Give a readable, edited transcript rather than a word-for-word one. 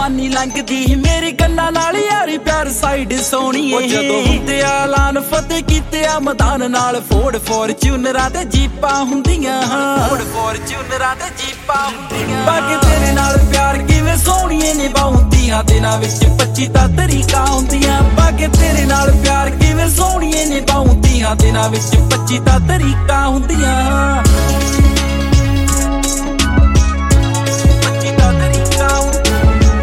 ਜਵਾਨੀ ਲੰਘਦੀ ਮੇਰੀ ਗੱਲਾਂ ਨਾਲ ਯਾਰੀ ਪਿਆਰ ਸਾਈਡ ਸੋਹਣੀਏ। ਜਦੋਂ ਹੁੰਦੇ ਆ ਐਲਾਨ ਫਤਿਹ ਕੀਤੇ ਆ ਮੈਦਾਨ ਨਾਲ ਫੋਰਡ ਫੋਰਚੂਨਰਾਂ ਤੇ ਜੀਪਾਂ ਹੁੰਦੀਆਂ, ਫੋਰਡ ਫੋਰਚੂਨਰਾਂ ਤੇ ਜੀਪਾਂ ਹੁੰਦੀਆਂ। ਬਾਕੀ ਤੇਰੇ ਨਾਲ ਪਿਆਰ ਕਿਵੇਂ ਸੋਹਣੀਏ ਨਿਭਾਉਂਦੀਆਂ, ਦਿਨਾਂ ਵਿੱਚ 25 ਤਾਂ ਤਰੀਕਾਂ ਹੁੰਦੀਆਂ। ਬਾਕੀ ਤੇਰੇ ਨਾਲ ਪਿਆਰ ਕਿਵੇਂ ਸੋਹਣੀਏ ਨਿਭਾਉਂਦੀਆਂ, ਦਿਨਾਂ ਵਿੱਚ 25 ਤਾਂ ਤਰੀਕਾਂ ਹੁੰਦੀਆਂ।